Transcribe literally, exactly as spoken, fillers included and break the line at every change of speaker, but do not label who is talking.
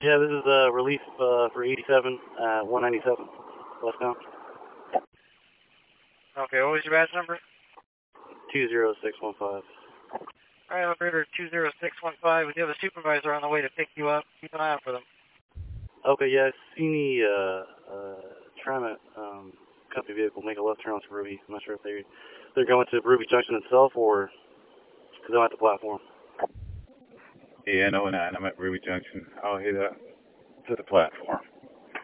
Yeah, this is uh, relief uh, for eighty-seven, uh, one ninety-seven, westbound.
Okay, what was your badge number?
two zero six one five.
All right, operator two zero six one five. We do have a supervisor on the way to pick you up. Keep an eye out for them.
Okay, yeah, I seen the uh, uh, Tramit um, company vehicle make a left turn onto Ruby. I'm not sure if they, they're going to Ruby Junction itself or because I'm at the platform.
Yeah, no, nine. I'm at Ruby Junction. I'll hit up to the platform.